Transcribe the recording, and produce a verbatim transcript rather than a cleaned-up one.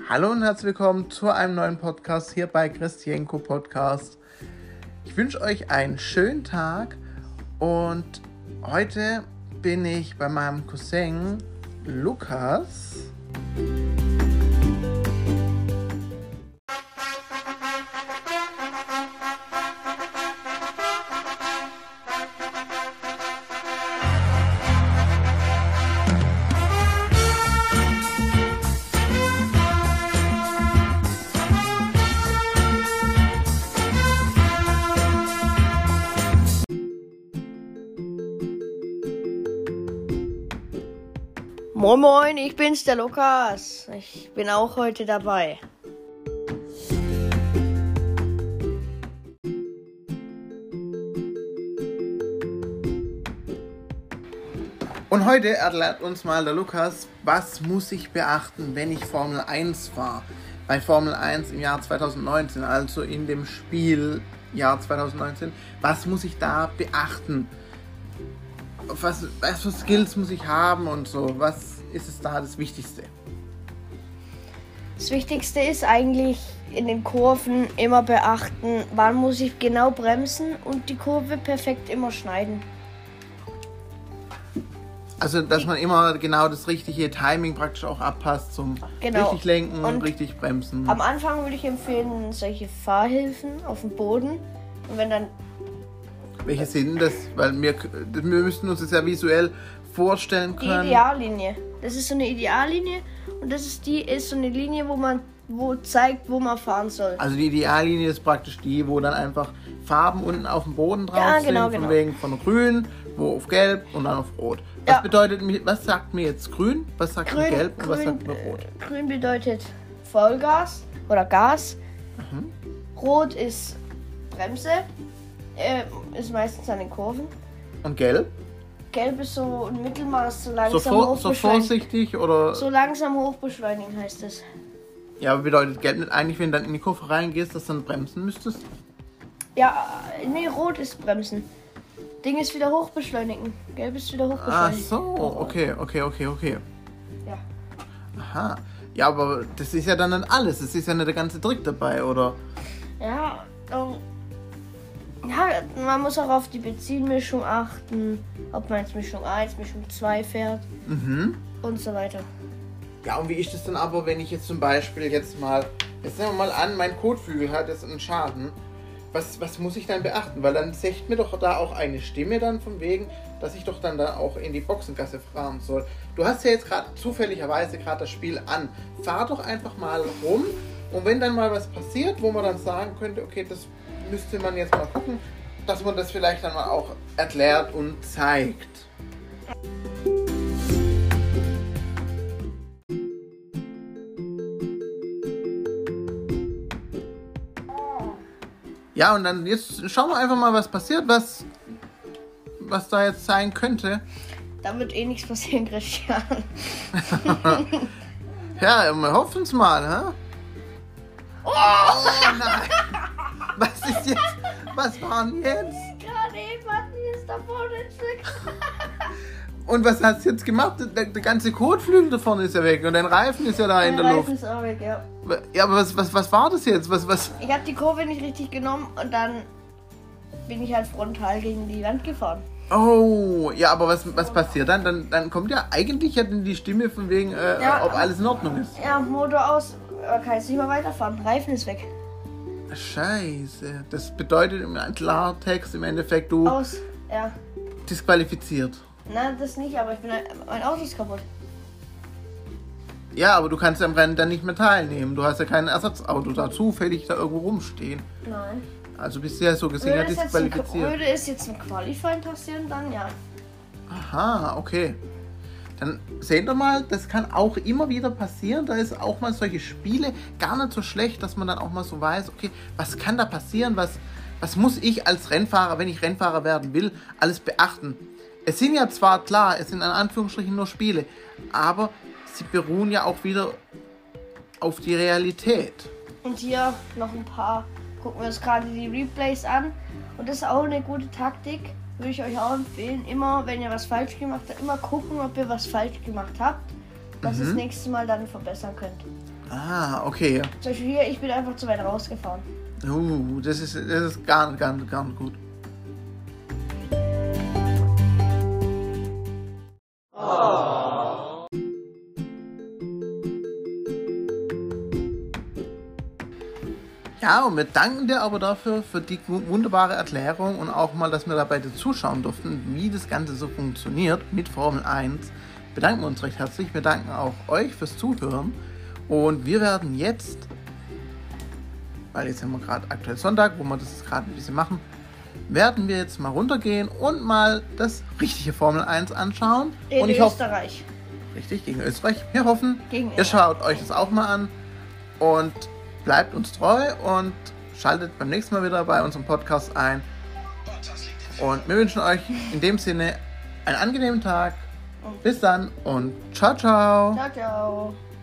Hallo und herzlich willkommen zu einem neuen Podcast hier bei Christienko Podcast. Ich wünsche euch einen schönen Tag und heute bin ich bei meinem Cousin Lukas. Moin Moin, ich bin's, der Lukas. Ich bin auch heute dabei. Und heute erklärt uns mal der Lukas, was muss ich beachten, wenn ich Formel eins fahre. Bei Formel eins im Jahr zwanzig neunzehn, also in dem Spieljahr zwanzig neunzehn, was muss ich da beachten? Was, was für Skills muss ich haben und so? Was ist es da das Wichtigste? Das Wichtigste ist eigentlich in den Kurven immer beachten, wann muss ich genau bremsen und die Kurve perfekt immer schneiden. Also, dass man immer genau das richtige Timing praktisch auch abpasst zum Genau. richtig lenken und, Und richtig bremsen. Am Anfang würde ich empfehlen, solche Fahrhilfen auf dem Boden. Und wenn dann Welche sind das? Weil wir, wir müssten uns das ja visuell vorstellen die können. Ideallinie. Das ist so eine Ideallinie und das ist die ist so eine Linie, wo man wo zeigt, wo man fahren soll. Also die Ideallinie ist praktisch die, wo dann einfach Farben unten auf dem Boden drauf Ja, sind, genau, von genau. wegen von grün, wo auf gelb und dann auf rot. Was Ja. bedeutet mir, was sagt mir jetzt grün, was sagt mir gelb und was sagt mir rot? äh, grün bedeutet Vollgas oder Gas. Mhm. Rot ist Bremse, äh, ist meistens an den Kurven. Und gelb? Gelb ist so ein Mittelmaß, so So, langsam vor, so hochbeschleunigen. vorsichtig oder? So langsam hochbeschleunigen heißt es. Ja, aber bedeutet gelb nicht eigentlich, wenn du dann in die Kurve reingehst, dass du dann bremsen müsstest? Ja, äh, nee, rot ist Bremsen. Ding ist wieder hochbeschleunigen. Gelb ist wieder Ach hochbeschleunigen. so, okay, okay, okay, okay. Ja. Aha. Ja, aber das ist ja dann nicht alles. Das ist ja nicht der ganze Trick dabei, oder? Ja, ähm, ja, man muss auch auf die Benzinmischung achten, ob man jetzt Mischung eins, Mischung zwei fährt Mhm. und so weiter. Ja, und wie ist das dann aber, wenn ich jetzt zum Beispiel jetzt mal, jetzt nehmen wir mal an, mein Kotflügel hat jetzt einen Schaden. Was, was muss ich dann beachten? Weil dann sagt mir doch da auch eine Stimme dann von wegen, dass ich doch dann da auch in die Boxengasse fahren soll. Du hast ja jetzt gerade zufälligerweise gerade das Spiel an. Fahr doch einfach mal rum und wenn dann mal was passiert, wo man dann sagen könnte, okay, das müsste man jetzt mal gucken, dass man das vielleicht dann mal auch erklärt und zeigt. Ja, und dann jetzt schauen wir einfach mal, was passiert, was, was da jetzt sein könnte. Da wird eh nichts passieren, Christian. Ja, wir hoffen es mal, hä? Oh, nein! Was ist jetzt? Was war denn jetzt? Gerade eben hatten wir es da vorne ein Stück. Und was hast du jetzt gemacht? Der, der ganze Kotflügel da vorne ist ja weg und dein Reifen ist ja da in der Reifen Luft. ist auch weg, ja. Ja, aber was, was, was war das jetzt? Was, was? Ich habe die Kurve nicht richtig genommen und dann bin ich halt frontal gegen die Wand gefahren. Oh, ja, aber was, was passiert dann? dann? Dann kommt ja eigentlich ja dann die Stimme von wegen, äh, Ja, ob aber- alles in Ordnung ist. Ja, Motor aus, äh, kann jetzt nicht mehr weiterfahren. Reifen ist weg. Scheiße. Das bedeutet im Klartext im Endeffekt, du Aus, ja. disqualifiziert. Nein, das nicht, aber ich bin, mein Auto ist kaputt. Ja, aber du kannst am Rennen dann nicht mehr teilnehmen. Du hast ja kein Ersatzauto da zufällig da irgendwo rumstehen. Nein. Also bist du ja so gesehen ja Würde es jetzt ein, disqualifiziert. würde es jetzt ein Qualifying passieren, dann ja. Aha, okay. Dann seht ihr mal, das kann auch immer wieder passieren. Da ist auch mal solche Spiele gar nicht so schlecht, dass man dann auch mal so weiß, okay, was kann da passieren? Was, was muss ich als Rennfahrer, wenn ich Rennfahrer werden will, alles beachten? Es sind ja zwar klar, es sind in Anführungsstrichen nur Spiele, aber sie beruhen ja auch wieder auf die Realität. Und hier noch ein paar, gucken wir uns gerade die Replays an. Und das ist auch eine gute Taktik. Würde ich euch auch empfehlen, immer, wenn ihr was falsch gemacht habt, immer gucken, ob ihr was falsch gemacht habt, dass ihr das nächste Mal dann verbessern könnt. Ah, okay. Zum Beispiel hier, ich bin einfach zu weit rausgefahren. Uh, das ist, das ist gar, gar, gar nicht gut. Oh. Ja, und wir danken dir aber dafür, für die wunderbare Erklärung und auch mal, dass wir dabei zuschauen durften, wie das Ganze so funktioniert mit Formel eins. Bedanken wir uns recht herzlich. Wir danken auch euch fürs Zuhören. Und wir werden jetzt, weil jetzt haben wir gerade aktuell Sonntag, wo wir das gerade ein bisschen machen, werden wir jetzt mal runtergehen und mal das richtige Formel eins anschauen. In und ich Österreich. Hoffe, richtig, gegen Österreich. Wir hoffen, gegen ihr schaut euch das auch mal an und bleibt uns treu und schaltet beim nächsten Mal wieder bei unserem Podcast ein. Und wir wünschen euch in dem Sinne einen angenehmen Tag. Bis dann und ciao, ciao. Ciao, ciao.